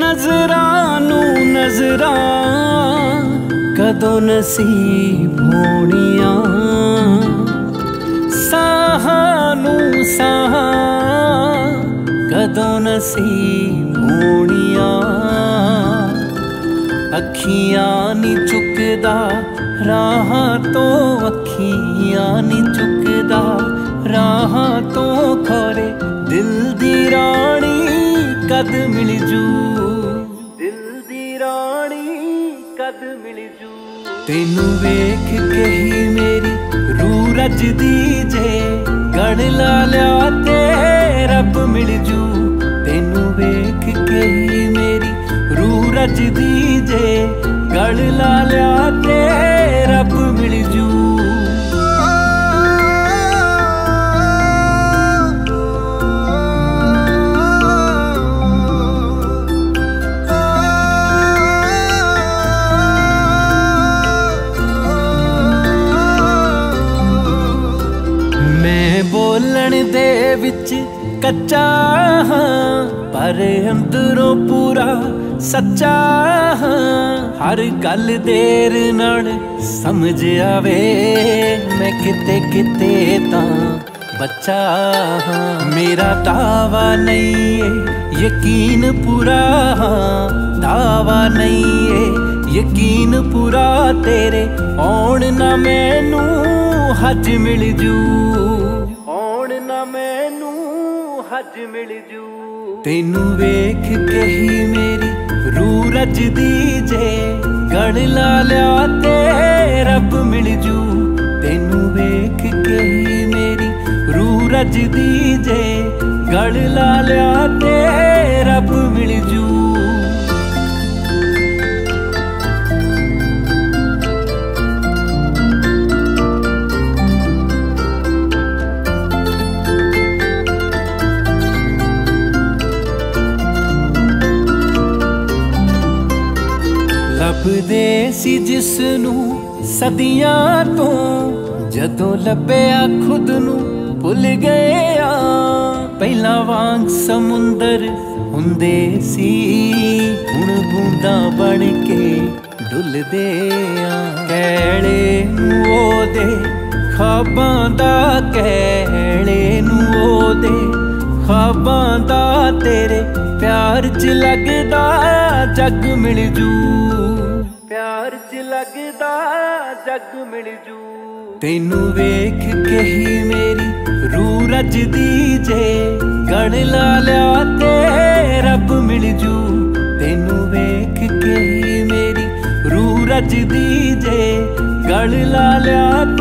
नजरां नूं नजरां कदों नसीब होणियां, साहां नूं साहां कदों नसीब होणियां। अखियां नी चुकदा राहां तो, अखियां नी चुकदा राहां तो, खोरे दिल दी रानी कद मिल जू, दिल दी रानी कद मिल जू। तेनू वेख के ही मेरी रूह रजदी जे, गढ़ ला लिया ते रब मिल जू। तेनू वेख के ही मेरी रूह रजदी जे, गढ़ ला लिया ते रब मिल जू। बोलण दे विच कच्चा हां पर अंदरों पूरा सच्चा हां। हर गल देर नाल समझ आवे, मैं किते किते तां बच्चा हां। मेरा दावा नहीं है यकीन पूरा हां, दावा नहीं है यकीन पूरा। तेरे आउण ना मैनू हज मिल जू, मैनू हज मिल जू। तेनू वेख के ही मेरी रूह रजदी जे, गढ़ ला लिया ते रब मिल जू। तेनू वेख के ही मेरी रूह रजदी जे, गढ़ ला लिया ते रब मिल जू। ਲੱਭਦੇ ਸੀ ਜਿਸਨੂੰ ਸਦੀਆਂ ਤੋਂ, ਜਦੋਂ ਲੱਭਿਆ ਖੁਦ ਨੂੰ ਭੁੱਲ ਗਏ ਆ। ਪਹਿਲਾਂ ਵਾਂਗ ਸਮੁੰਦਰ ਹੁੰਦੇ ਸੀ, ਹੁਣ ਬੂੰਦਾਂ ਬਣ ਕੇ ਡੁੱਲਦੇ ਆ। ਕਹਿਲੇ ਨੂੰ ਉਹਦੇ ਖਾਬਾਂ ਦਾ, ਕਹਿਲੇ ਨੂੰ ਉਹਦੇ ਖਾਬਾਂ ਦਾ। ਤੇਰੇ प्यार च लगदा जग मिल जू, प्यार च लगदा जग मिल जू। तेनू वेख के ही मेरी रूह रजदी जे, गढ़ ला लिया ते रब मिल जू। तेनू वेख के ही मेरी रूह रजदी जे, गढ़ ला लिया